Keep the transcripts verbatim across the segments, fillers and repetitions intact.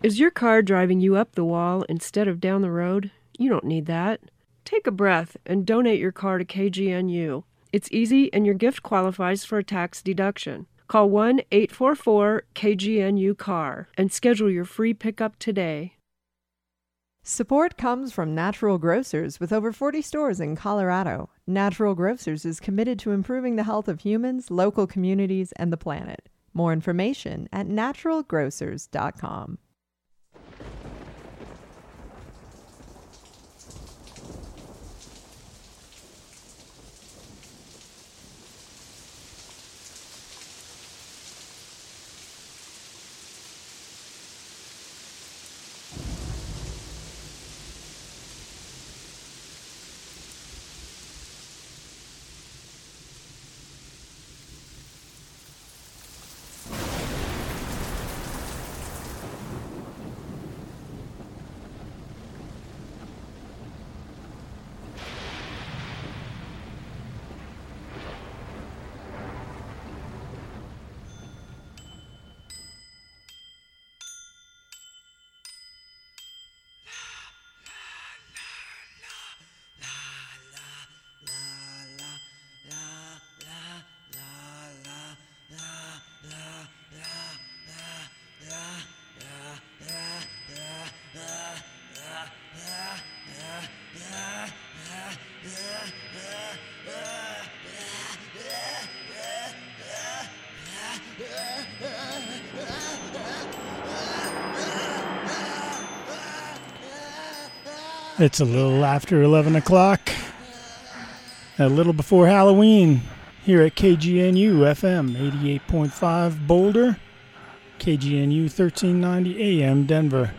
Is your car driving you up the wall instead of down the road? You don't need that. Take a breath and donate your car to K G N U. It's easy and your gift qualifies for a tax deduction. Call one eight four four K G N U car and schedule your free pickup today. Support comes from Natural Grocers with over forty stores in Colorado. Natural Grocers is committed to improving the health of humans, local communities, and the planet. More information at natural grocers dot com. It's a little after eleven o'clock, a little before Halloween, here at K G N U F M eighty-eight point five Boulder, K G N U thirteen ninety A M Denver.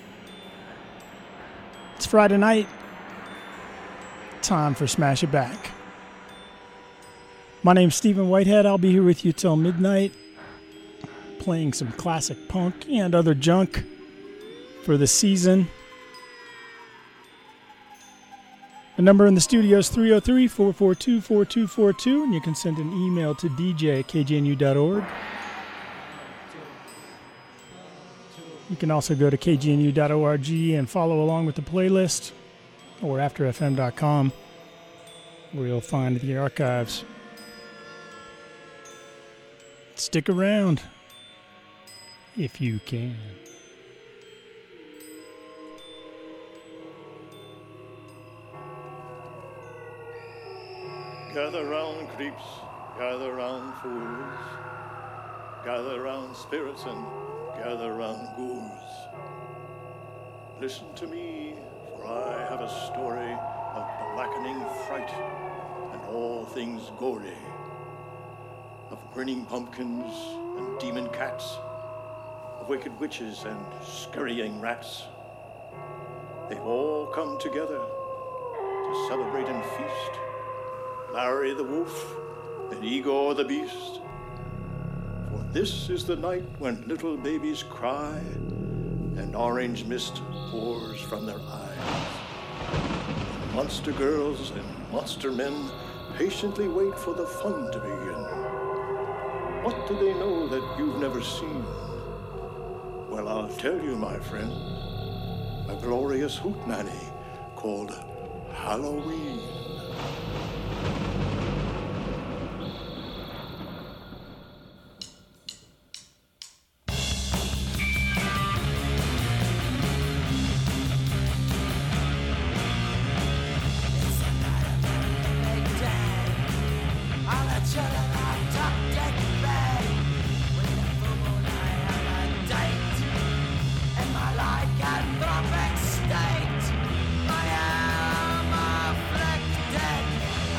It's Friday night, time for Smash It Back. My name's Stephen Whitehead. I'll be here with you till midnight, playing some classic punk and other junk for the season. The number in the studio is three oh three, four four two, four two four two, and you can send an email to d j at k g n u dot org. You can also go to k g n u dot org and follow along with the playlist, or after f m dot com, where you'll find the archives. Stick around if you can. Gather round creeps, gather round fools, gather round spirits and gather round ghouls. Listen to me, for I have a story of blackening fright and all things gory, of grinning pumpkins and demon cats, of wicked witches and scurrying rats. They've all come together to celebrate and feast. Larry the Wolf, and Igor the Beast. For this is the night when little babies cry, and orange mist pours from their eyes. And monster girls and monster men patiently wait for the fun to begin. What do they know that you've never seen? Well, I'll tell you, my friend. A glorious hootenanny called Halloween. I am afflicted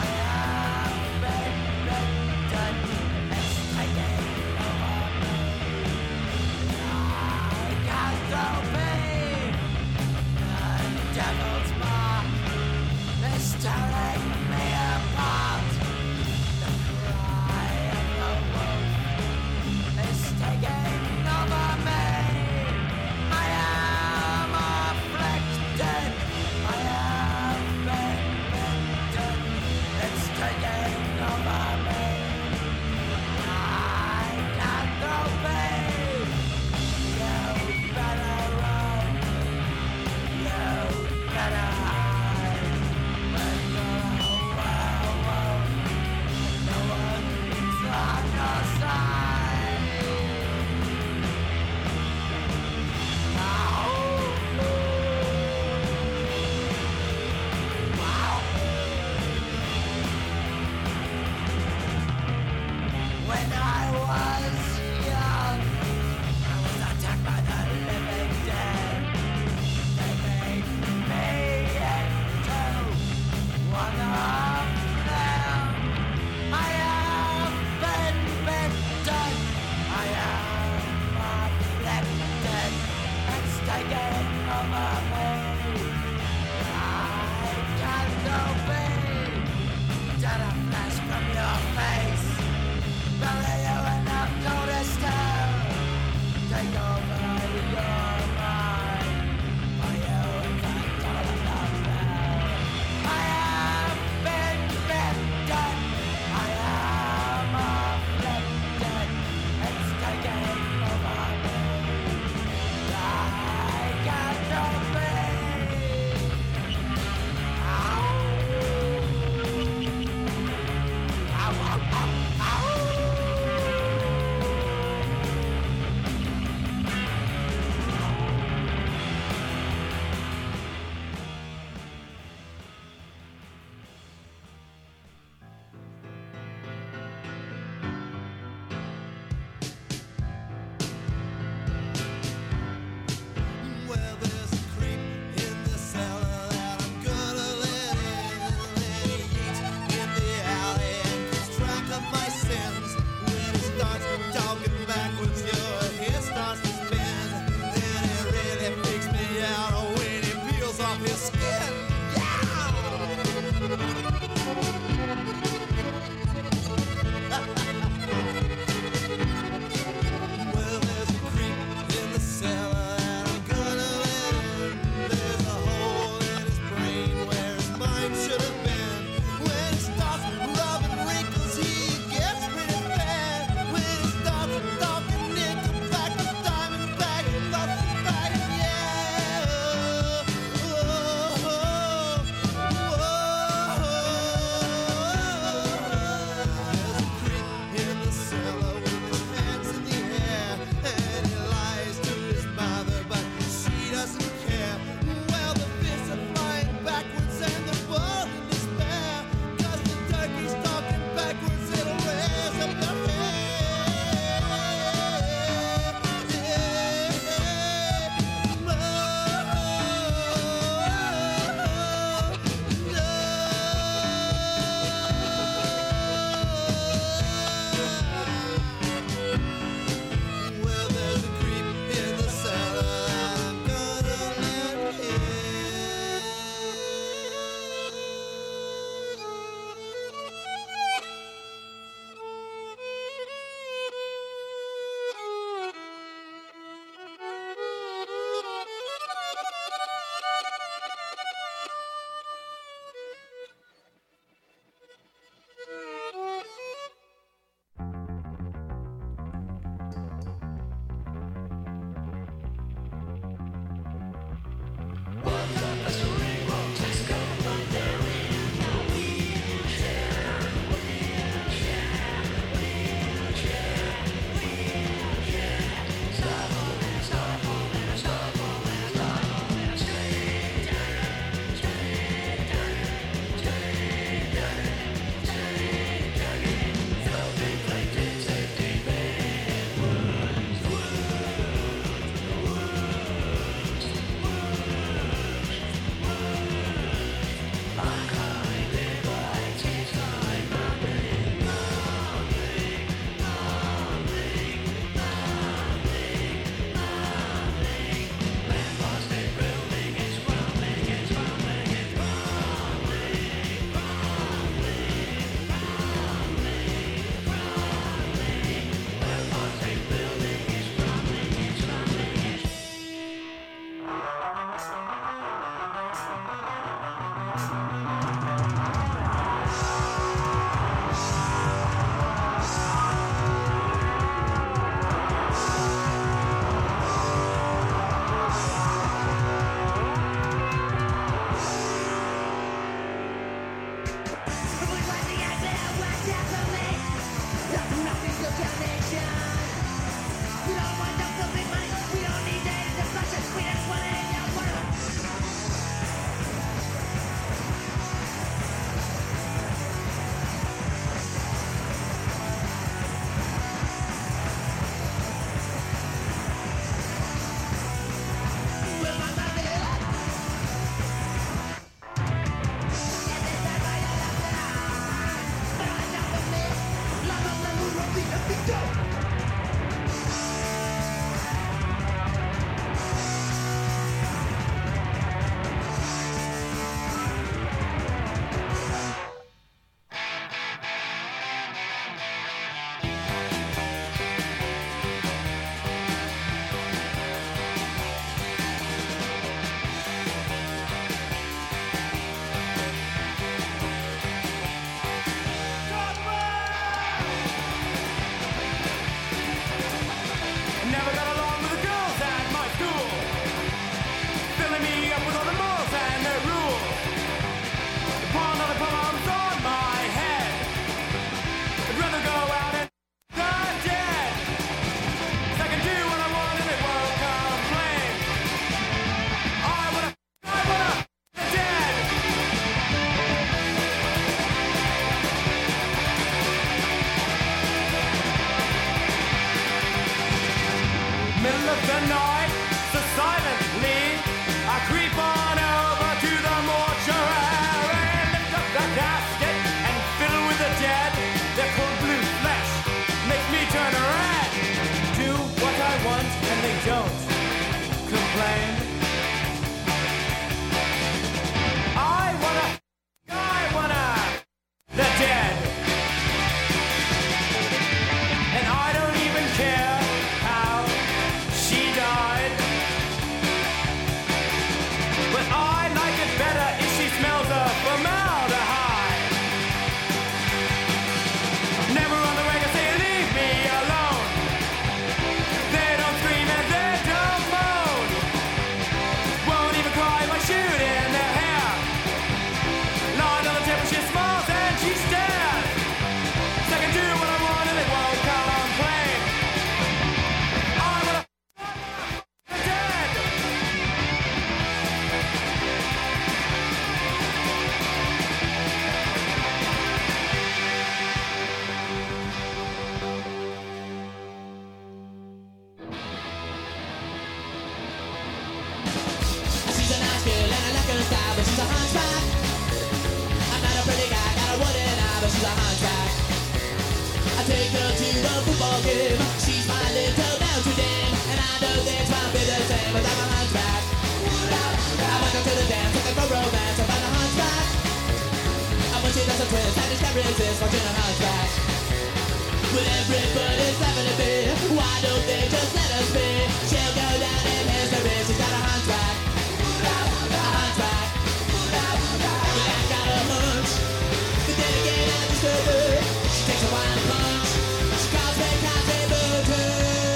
football game. She's my little Notre Dame, and I know things might be the same, but I'm a hunchback. I went up to the dance, looking for romance, I found a hunchback. And when she does a twist, I just can't resist watching a hunchback. But everybody's laughing at me, why don't they just let us be? She'll go down in history, she's got a hunchback. A hunchback. But I got a hunch, but then again I disturb her. She takes a wild punch, she calls me Country Booter.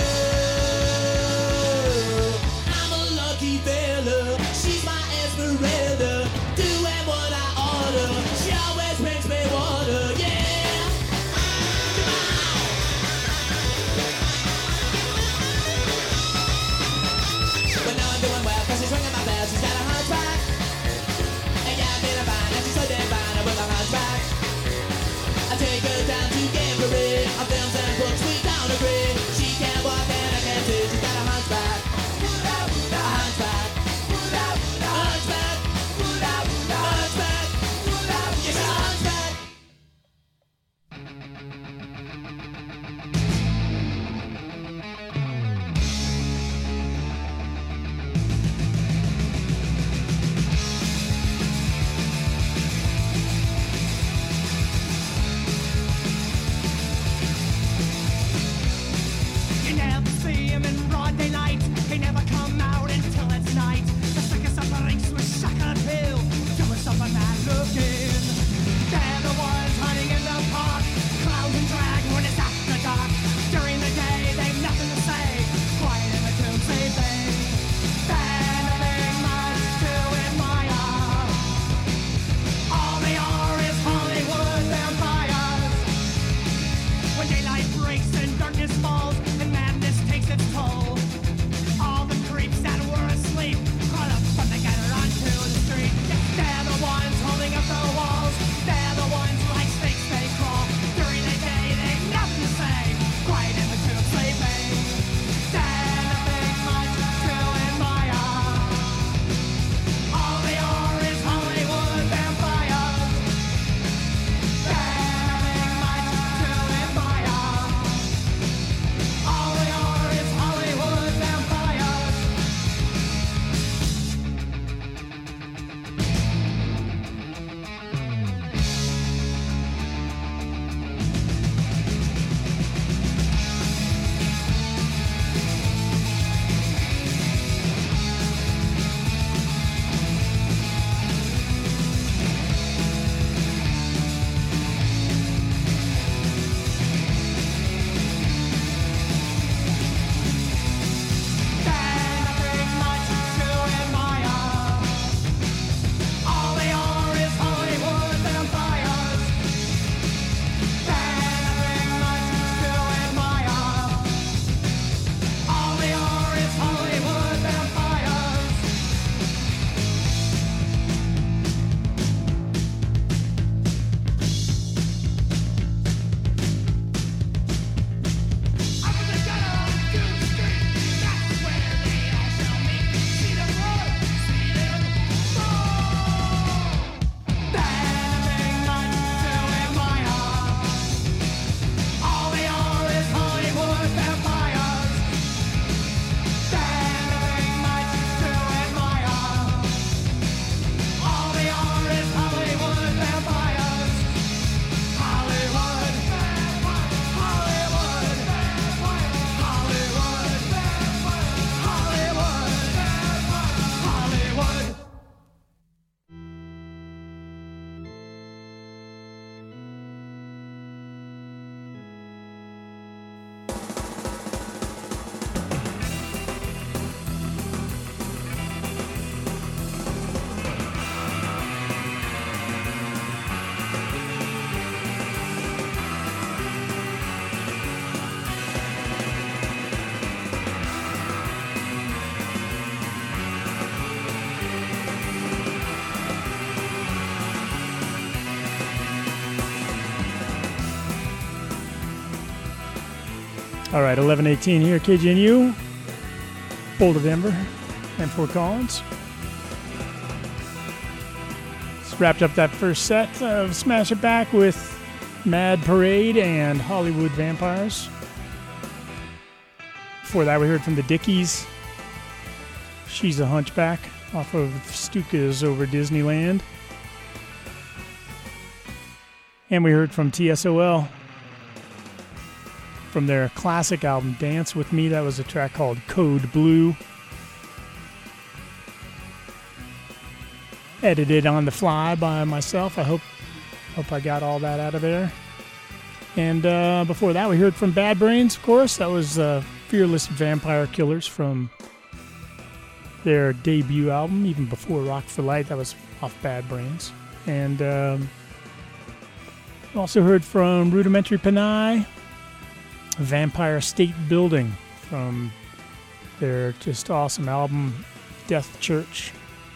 I'm a lucky fella, she's my Esmeralda, doing what I order, she always brings me water, yeah. Come on. But now I'm doing well, cause she's ringing my bell, she's got a hunchback. And yeah, I'm feeling fine, and she's so damn fine with a hunchback. I take her down to Gamboree, on films and books we don't agree. She can't walk and I can't see, she's got a hunchback. A hunchback. A hunchback. A hunchback. Yes, she's a hunchback. You never see him in broad daylight. They never come out until it's night. The sickest of the ranks with shotgun pill. Do yourself a mad looking. They're the ones hiding in the park. Clown and drag when it's after dark. During the day, they've nothing to say. Quiet in the tomb, say they. They're nothing much to admire. All they are is Hollywood vampires. When daylight breaks and darkness falls and madness takes its toll, all the creeps that were asleep crawl up from the gutter onto the street. They're the ones holding up the walls. They're the ones like snakes they crawl. During the day they've nothing to say. Quiet in the tomb sleeping. They're nothing much to admire. All they are is Hollywood vampires. They're nothing much to admire. All they are is Hollywood vampires. They're nothing much to admire. All they are is Hollywood vampires. They're nothing much to admire. All they are is Hollywood vampires. Up in the gutter on Doom Street, that's where they all shall meet. See them roar, see them fall. They're nothing much to admire. All they are is Hollywood vampires. They're nothing much to admire. All they are is Hollywood vampires. Hollywood, Hollywood, Hollywood, Hollywood, Hollywood. All right, eleven eighteen here, K G N U, Boulder, Denver, and Fort Collins. Just wrapped up that first set of Smash It Back with Mad Parade and Hollywood Vampires. before that, we heard from the Dickies. She's a Hunchback off of Stuka's Over Disneyland. And we heard from T S O L from their classic album Dance With Me. That was a track called Code Blue. Edited on the fly by myself. I hope hope I got all that out of there. And uh, before that, we heard from Bad Brains, of course. That was uh, Fearless Vampire Killers from their debut album, even before Rock for Light. That was off Bad Brains. And um, also heard from Rudimentary Panai, Vampire State Building from their just awesome album, Death Church.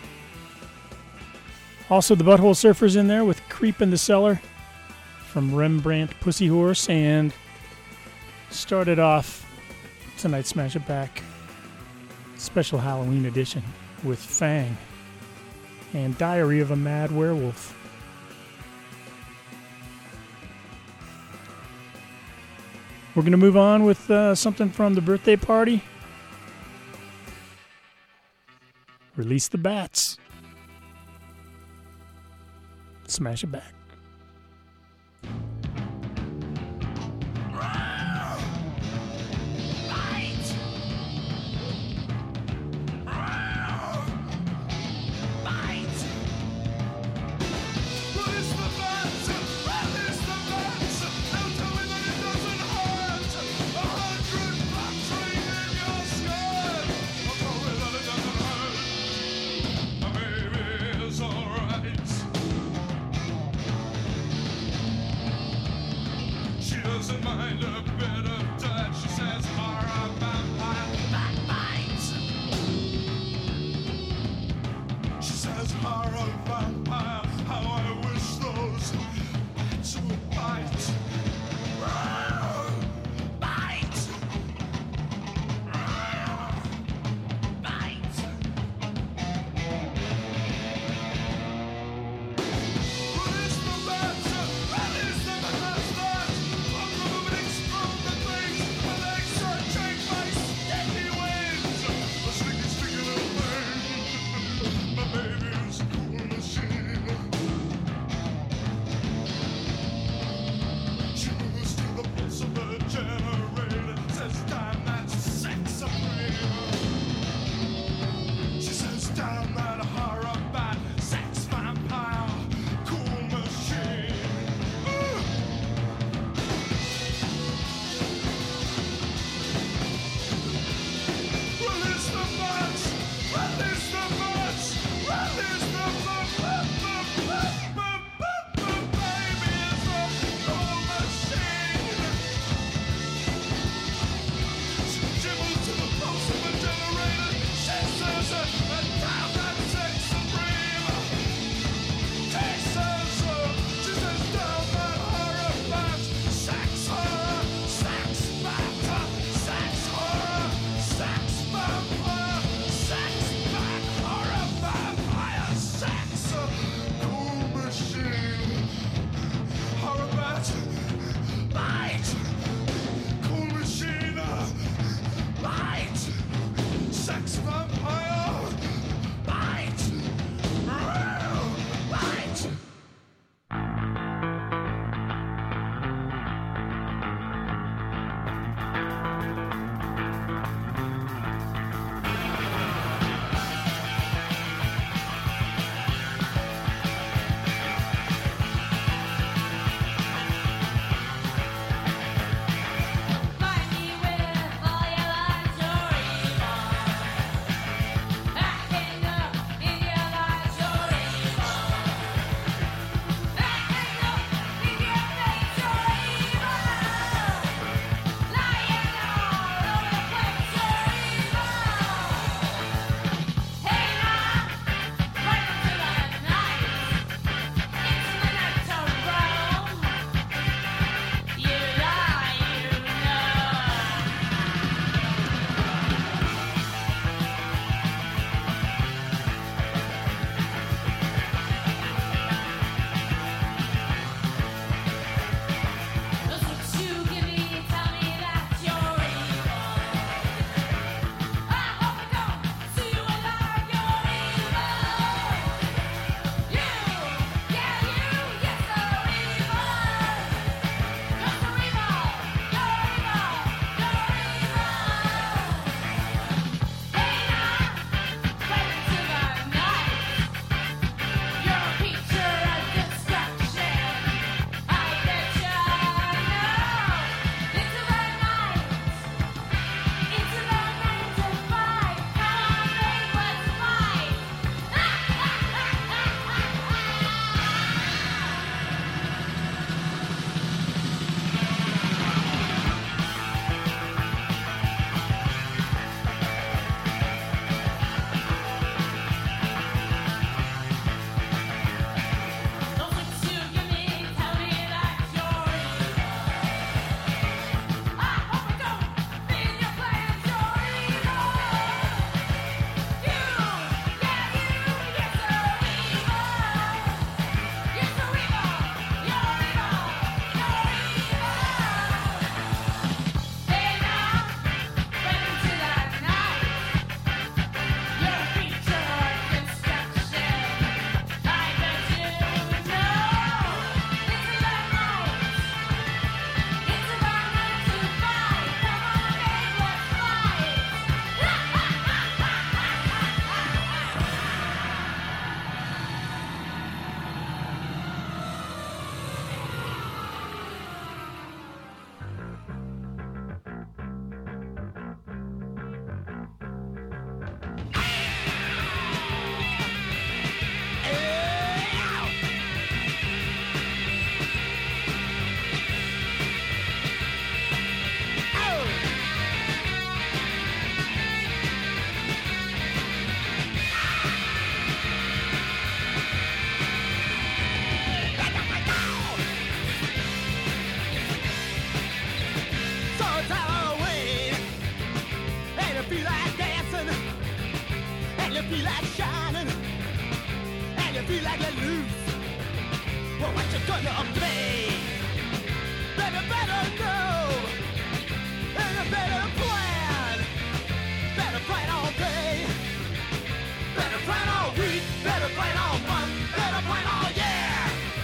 Also, the Butthole Surfers in there with Creep in the Cellar from Rembrandt Pussy Horse, and started off tonight's Smash It Back special Halloween edition with Fang and Diary of a Mad Werewolf. We're going to move on with uh, something from the birthday party. Release the Bats. Smash It Back. Machine. feel like you're loose, well, what you gonna be? Better, better know, and a better plan. Better plan on pay, better plan on weed, better plan on fun, better plan on yeah.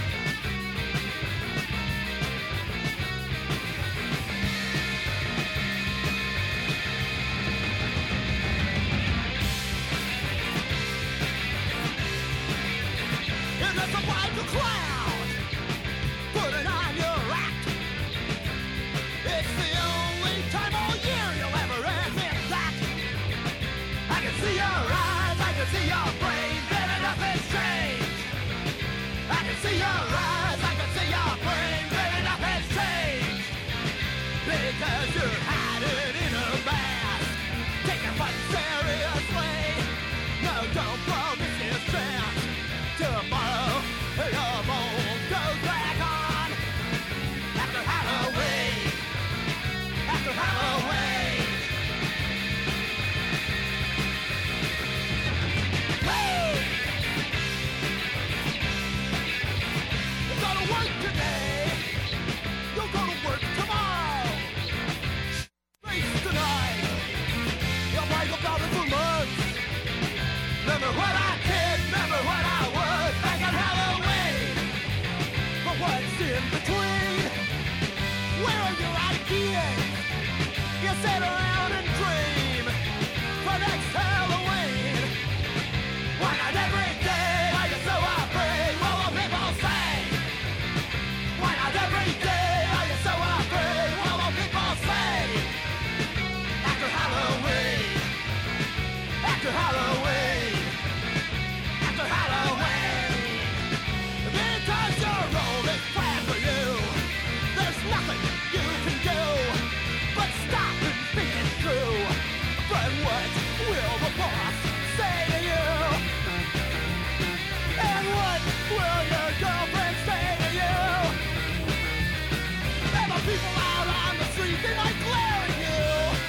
If there's a white cloud putting on your act, it's the only time all year you'll ever admit that. I can see your eyes, I can see your brain, baby, nothing's changed. I can see your eyes, I can see your brain, baby, nothing's changed. Because you're hiding in a mask, taking fun seriously. No, don't blow this chance. Tomorrow, your bones go back on. After Halloween, after Halloween. Hey! You gotta work today, you'll go to work tomorrow. Face tonight, you'll wake up down for months. Remember what I did, remember what I was back on Halloween. But what's in between? Where are your ideas? You sit around and dream for next Halloween. Why not every day? Are you so afraid? What will people say? Why not every day? Are you so afraid? What will people say? After Halloween, after Halloween, after Halloween, because your role is planned for you. There's nothing you can do but stop and think it through. But what will the boss say to you? And what will your girlfriend say to you? And the people out on the street, they might glare at you.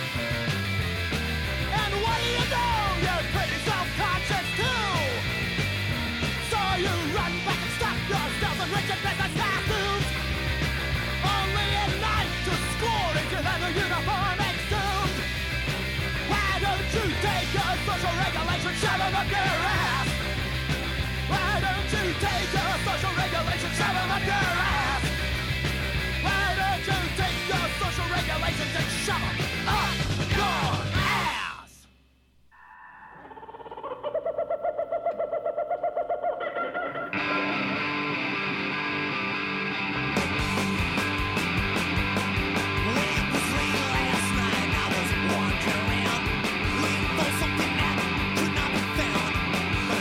And what do you do? You're pretty self-conscious too. So you run back and stop yourself in Richard Business costumes. Only at night to score into leather uniform exhumed. Why don't you take your social regulation, shove them up your ass? Why don't you take your social regulation, shove them up your ass? Why don't you take your social regulations and shove them up your ass? It was late last night, I was wandering, looking for something that could not be found.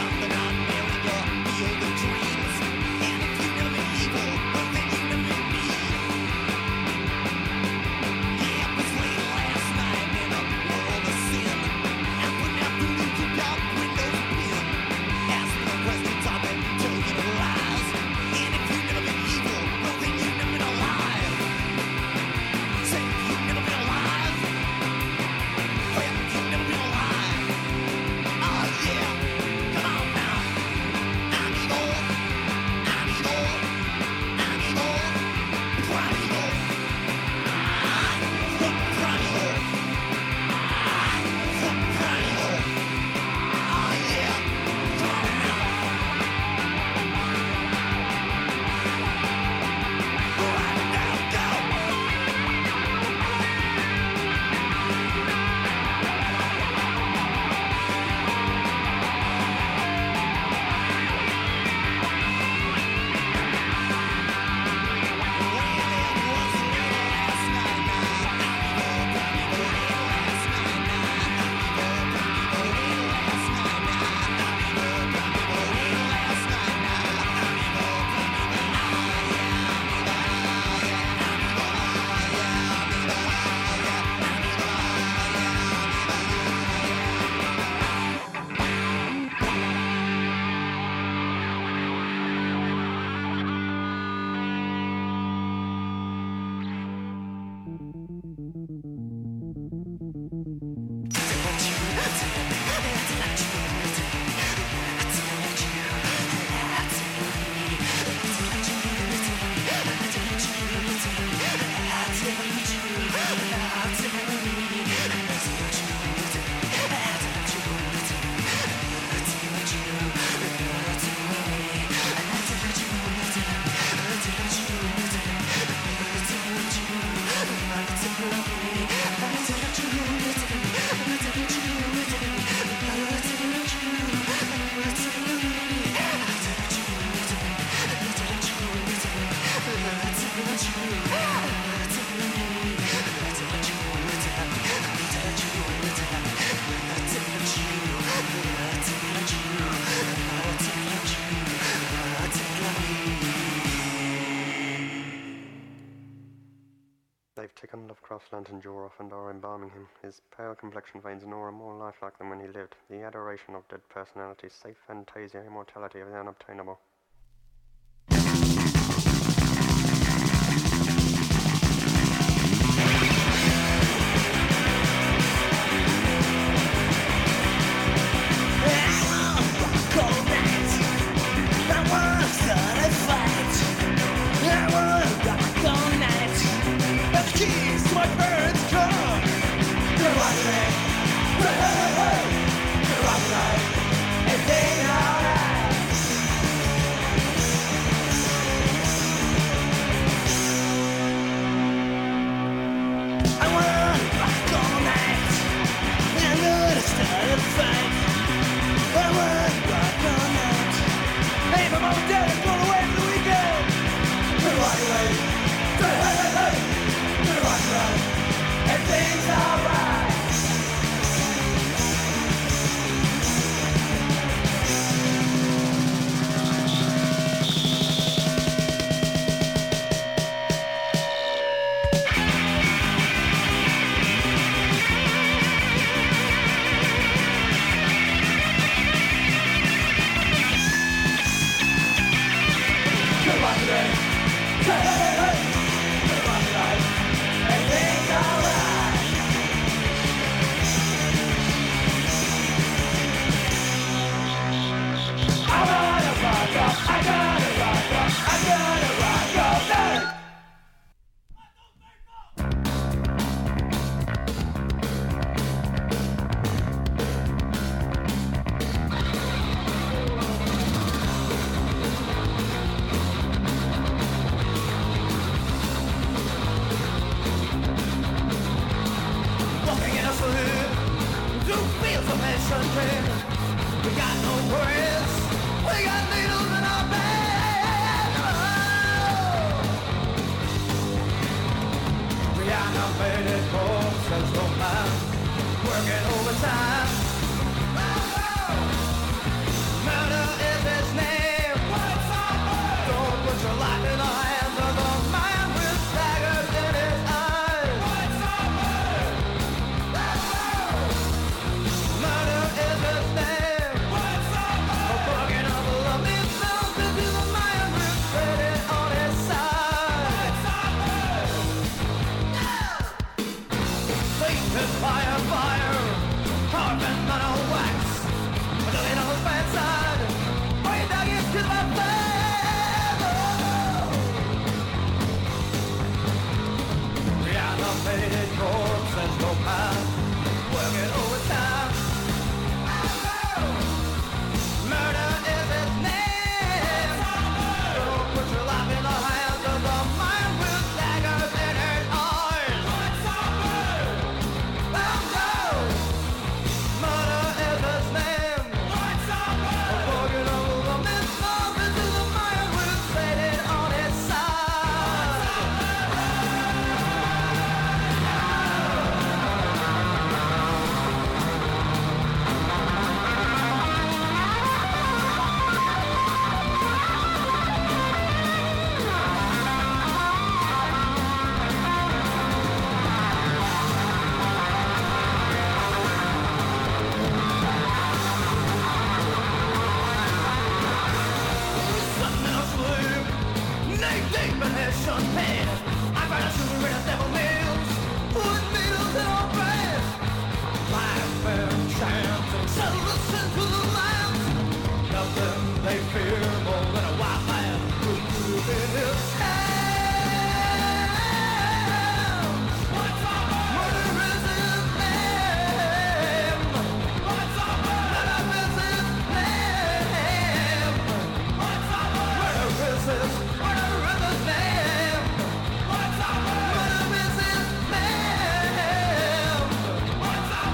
second of Crosslands and Jorof and are embalming him. His pale complexion veins an aura more lifelike than when he lived. The adoration of dead personalities, safe fantasia, immortality is unobtainable.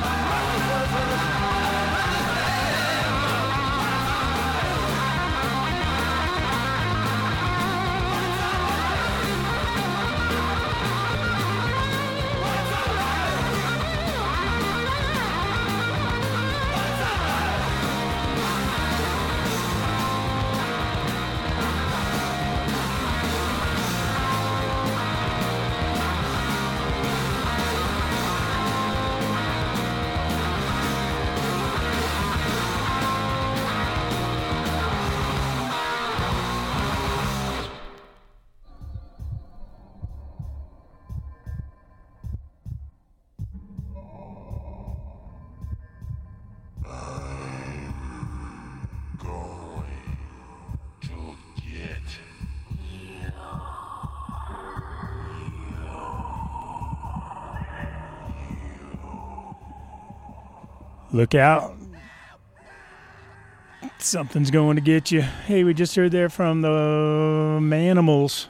What's Look out. Something's going to get you. Hey, we just heard there from the Manimals.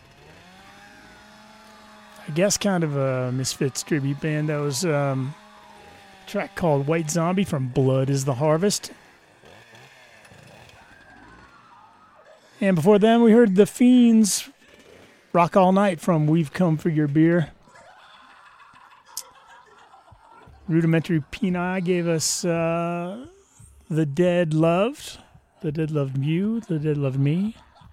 I guess kind of a Misfits tribute band. That was um, a track called White Zombie from Blood is the Harvest. And before then, we heard The Fiends, Rock All Night from We've Come for Your Beer. Rudimentary Peni gave us uh, The Dead Loved. The Dead Loved You, The Dead Loved Me.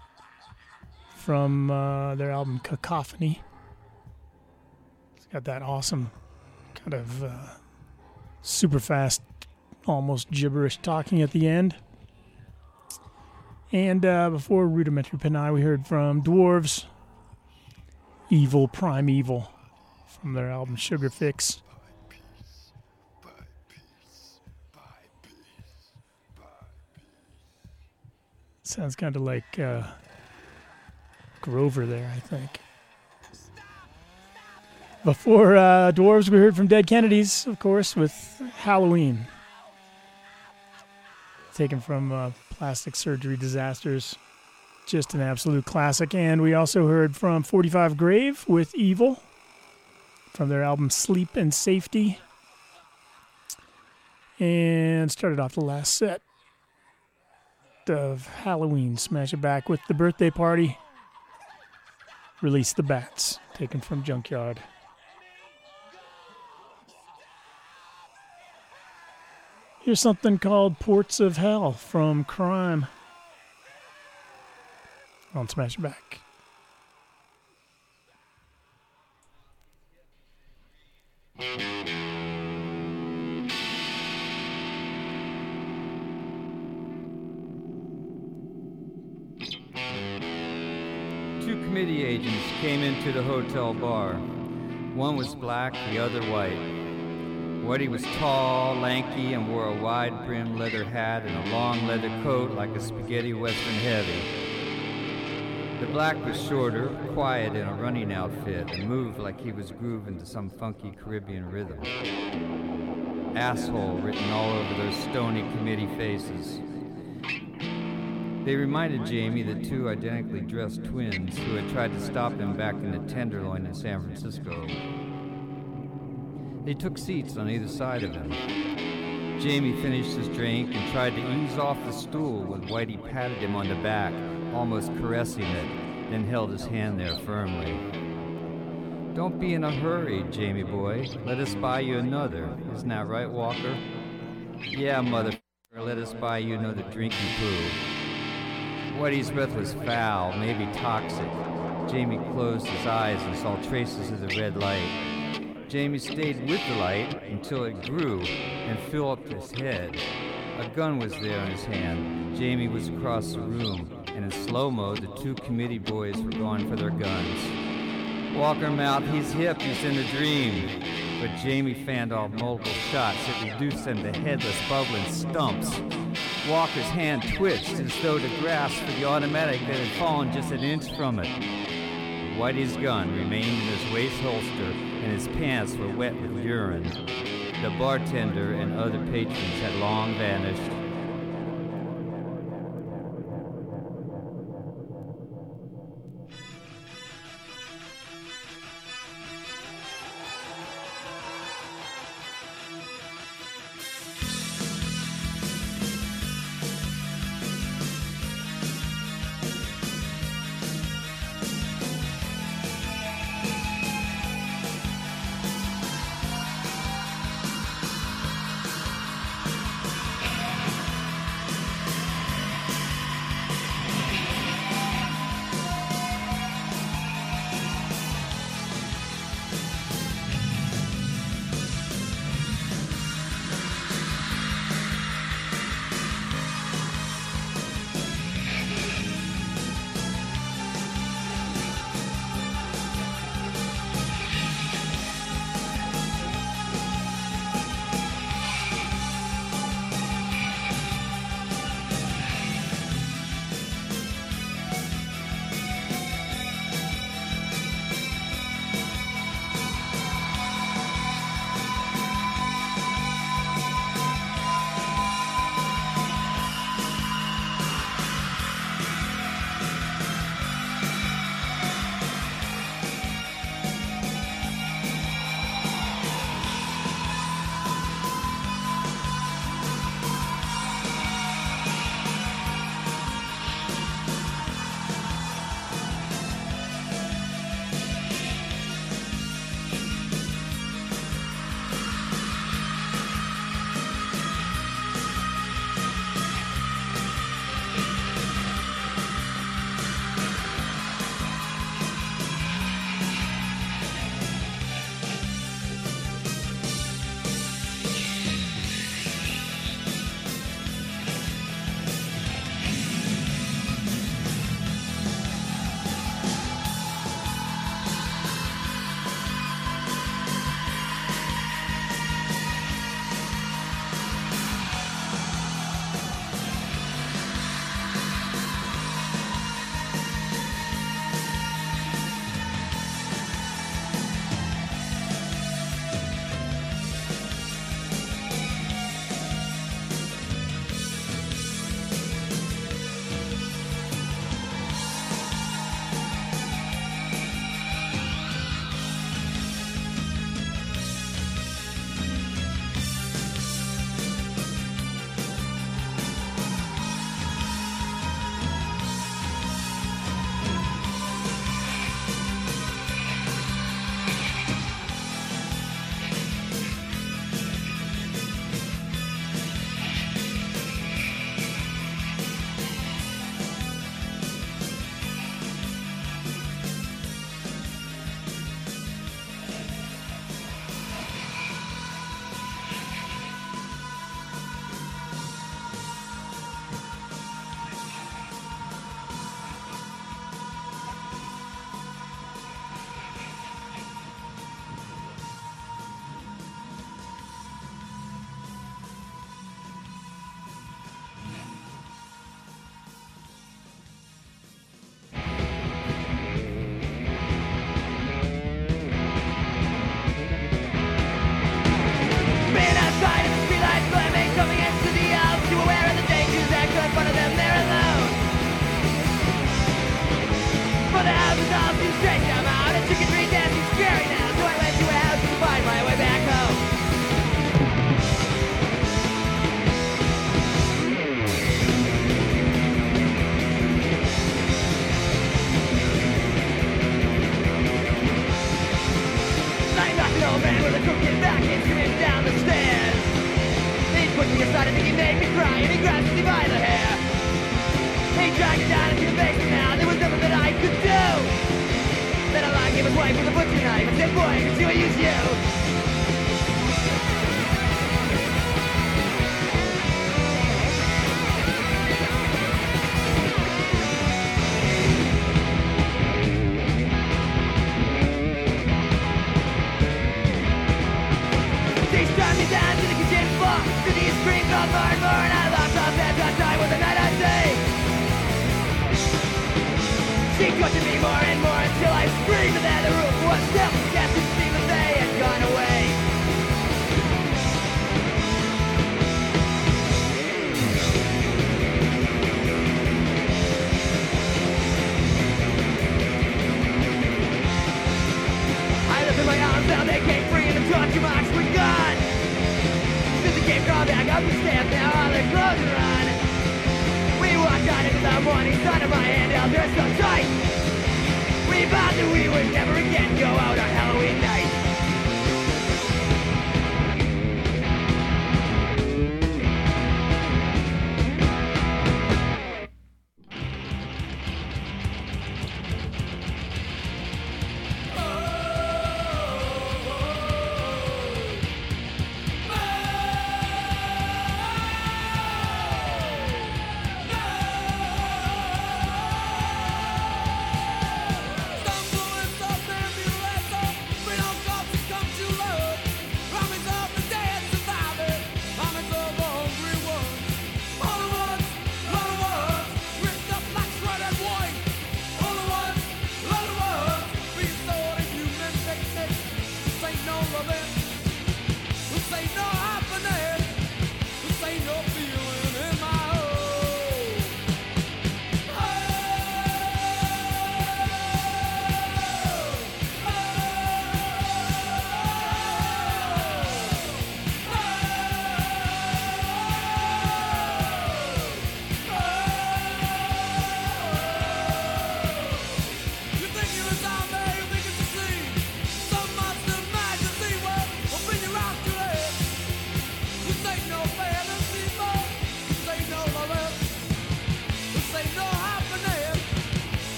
From uh, their album Cacophony. It's got that awesome kind of uh, super fast, almost gibberish talking at the end. And uh, before Rudimentary Peni, we heard from Dwarves, Evil Primeval, from their album Sugar Fix. Sounds kind of like uh, Grover there, I think. Before uh, Dwarves, we heard from Dead Kennedys, of course, with Halloween. Taken from uh, Plastic Surgery Disasters. Just an absolute classic. And we also heard from forty-five Grave with Evil from their album Sleep and Safety. And started off the last set of Halloween, Smash It Back with The Birthday Party. Release the Bats, taken from Junkyard. Here's something called Ports of Hell from Crime on Smash It Back. Two committee agents came into the hotel bar. One was black, the other white. Whitey was tall, lanky, and wore a wide-brimmed leather hat and a long leather coat like a spaghetti western heavy. The black was shorter, quiet in a running outfit, and moved like he was grooving to some funky Caribbean rhythm. Asshole written all over those stony committee faces. They reminded Jamie the two identically dressed twins who had tried to stop him back in the Tenderloin in San Francisco. They took seats on either side of him. Jamie finished his drink and tried to ease off the stool when Whitey patted him on the back, almost caressing it, then held his hand there firmly. Don't be in a hurry, Jamie boy. Let us buy you another. Isn't that right, Walker? Yeah, motherfucker, let us buy you another drinking poo. Whitey's breath was foul, maybe toxic. Jamie closed his eyes and saw traces of the red light. Jamie stayed with the light until it grew and filled up his head. A gun was there in his hand. Jamie was across the room, and in slow-mo, the two committee boys were going for their guns. Walker mouthed, he's hip, he's in a dream. But Jamie fanned off multiple shots that reduced them to headless, bubbling stumps. Walker's hand twitched as though to grasp for the automatic that had fallen just an inch from it. Whitey's gun remained in his waist holster, and his pants were wet with urine. The bartender and other patrons had long vanished. too straight to come out. A chicken tree dance is scary now, so I went to a house to find my way back home. I knocked an old man with a crooked back and screamed down the stairs. He pushed me aside, I think he made me cry, and he grabbed me by the hair. He dragged me down into the basement now, there was nothing that I could do. Then I locked him his wife with a butcher knife and said, boy, I can see I use you. She strapped me down to the kitchen floor, to these screams of more and more, and I lost off that that time with the night I say. She tortured me more and more until I screamed and then the roof was still. Guess it seemed that they had gone away. I lifted my arms out, they came free and the torture marks were gone. Since it came crawling back up the stairs, now all their clothes are on. We walked out into the morning sun and my hand held her so tight. We vowed that we would never again go out on Halloween night. Stumble and something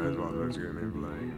That's what let's get me playing.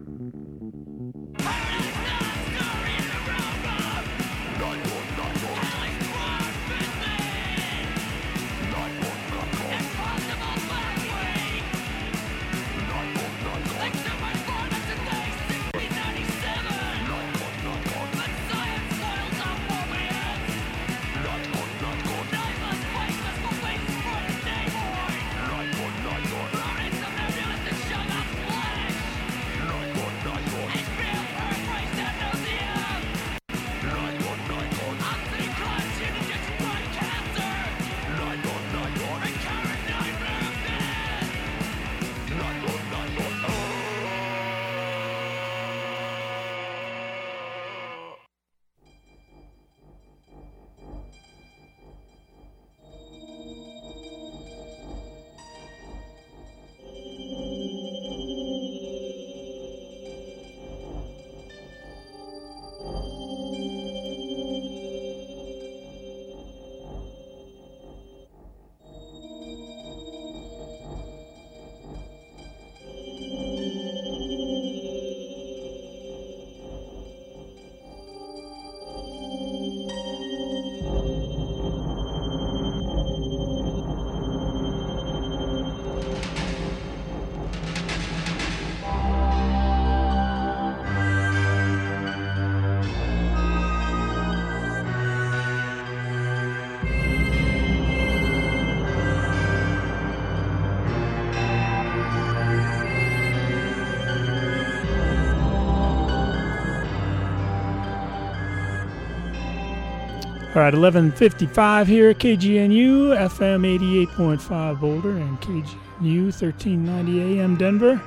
All right, eleven fifty-five here at K G N U, F M eighty-eight point five Boulder, and K G N U thirteen ninety A M Denver.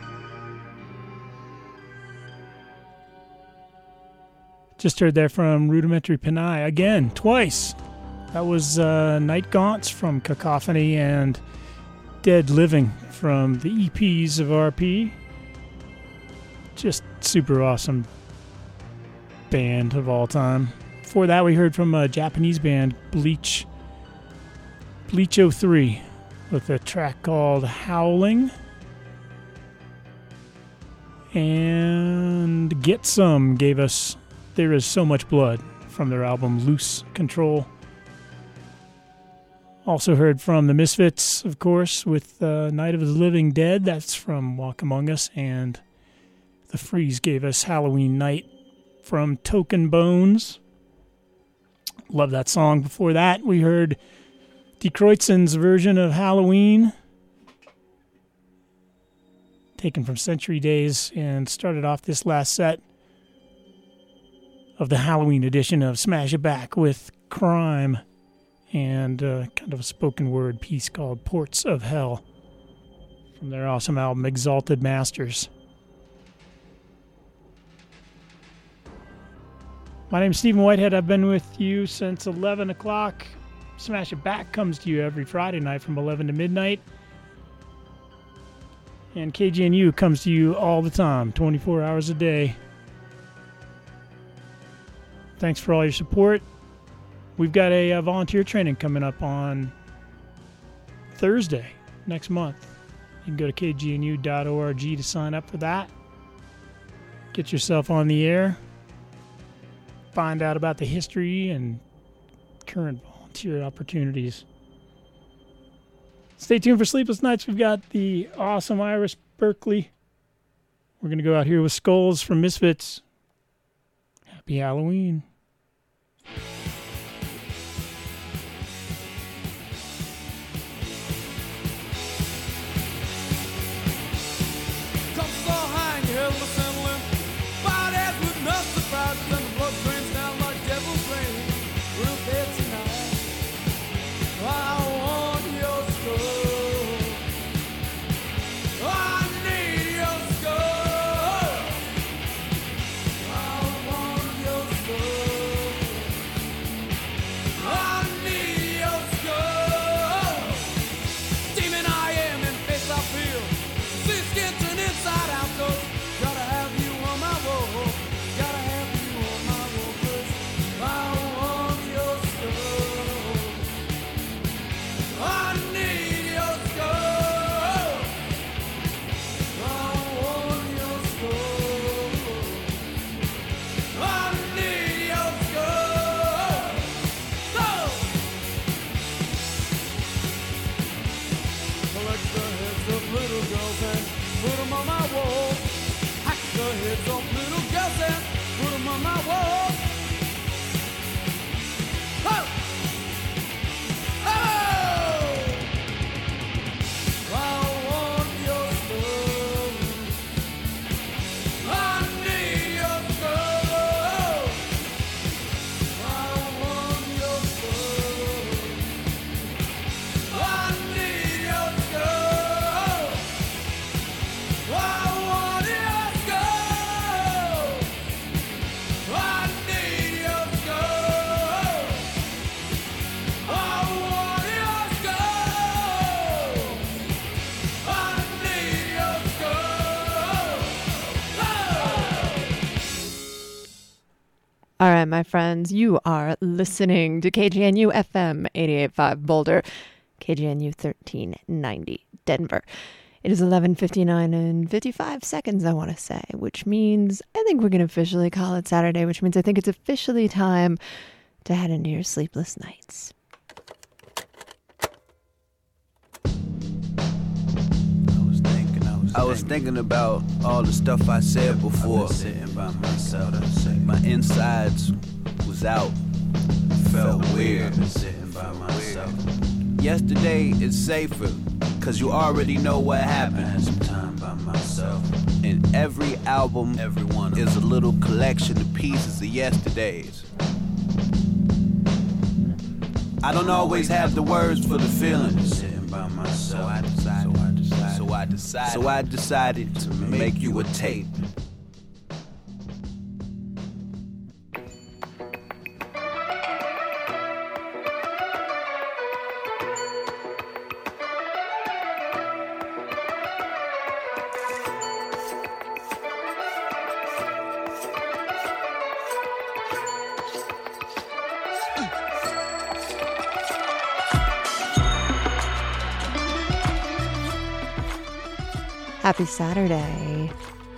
Just heard that from Rudimentary Panai again, twice. That was uh, Night Gaunts from Cacophony and Dead Living from the E Ps of R P. Just super awesome band of all time. Before that, we heard from a Japanese band, Bleach, Bleach oh three, with a track called Howling. And Get Some gave us There Is So Much Blood from their album Loose Control. Also heard from the Misfits, of course, with uh, Night of the Living Dead. That's from Walk Among Us. And The Freeze gave us Halloween Night from Token Bones. Love that song. Before that, we heard Die Kreuzen's version of Halloween, taken from Century Days, and started off this last set of the Halloween edition of Smash It Back with Crime and uh, kind of a spoken word piece called Ports of Hell from their awesome album Exalted Masters. My name is Stephen Whitehead. I've been with you since eleven o'clock. Smash It Back comes to you every Friday night from eleven to midnight. And K G N U comes to you all the time, twenty-four hours a day. Thanks for all your support. We've got a, a volunteer training coming up on Thursday next month. You can go to k g n u dot org to sign up for that. Get yourself on the air. Find out about the history and current volunteer opportunities. Stay tuned for Sleepless Nights. We've got the awesome Iris Berkeley. We're going to go out here with Skulls from Misfits. Happy Halloween. Come so high and you hear the assembling. Bodies with no surprises and the blood drains down like devil's rain. We'll get tonight. I want your skull. I need your skull. I want your skull. All right, my friends, you are listening to K G N U F M eighty-eight point five Boulder, K G N U thirteen ninety Denver. It is eleven fifty-nine and fifty-five seconds, I want to say, which means I think we're going to officially call it Saturday, which means I think it's officially time to head into your sleepless nights. I was thinking about all the stuff I said before. Sitting by myself, my insides was out. Felt weird. Sitting by myself. Yesterday is safer, cause you already know what happened. I had some time by myself. And every album, everyone is a little collection of pieces of yesterdays. I don't always have the words for the feelings. Sitting by myself. So I decided. So I decided, so I decided to make you a tape. Happy Saturday.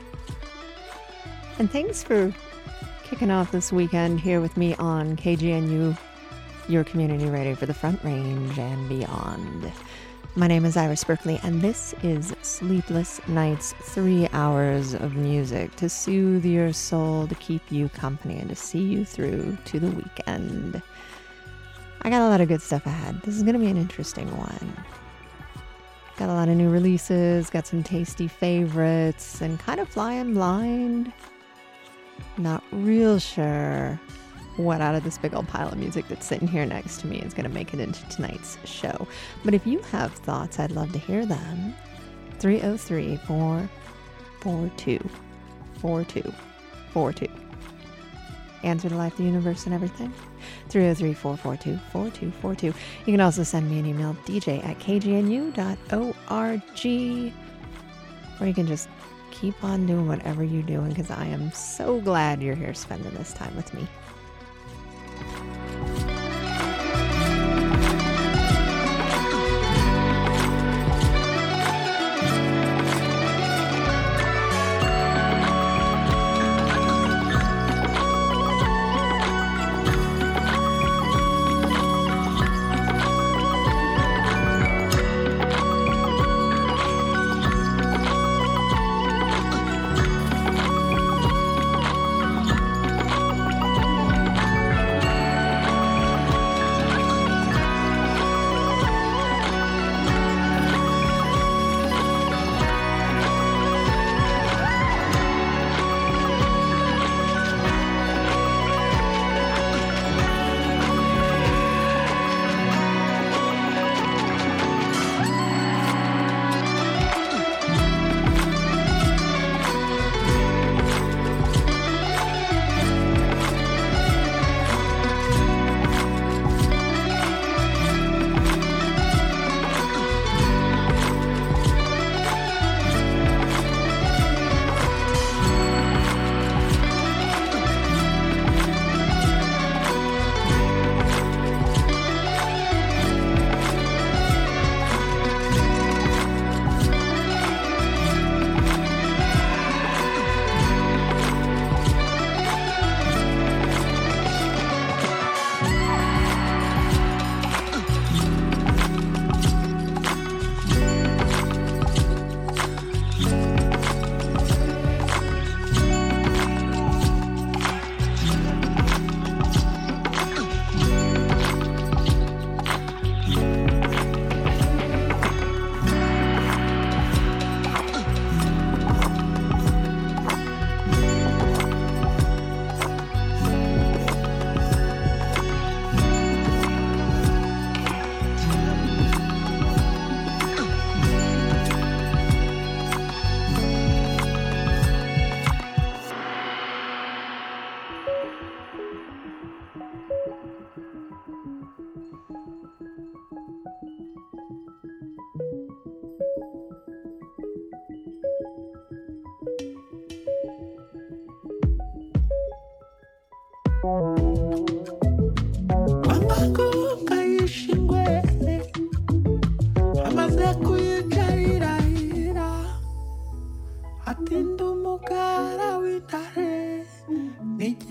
And thanks for kicking off this weekend here with me on K G N U, your community radio for the Front Range and beyond. My name is Iris Berkeley, and this is Sleepless Nights, three hours of music to soothe your soul, to keep you company, and to see you through to the weekend. I got a lot of good stuff ahead. This is going to be an interesting one. Got a lot of new releases, got some tasty favorites, and kind of flying blind. Not real sure what out of this big old pile of music that's sitting here next to me is going to make it into tonight's show. But if you have thoughts, I'd love to hear them. three oh three, four four two, four two four two. Answer to life, the universe, and everything. three oh three, four four two, four two four two. You can also send me an email, d j at k g n u dot org. Or you can just keep on doing whatever you're doing, because I am so glad you're here spending this time with me. Thank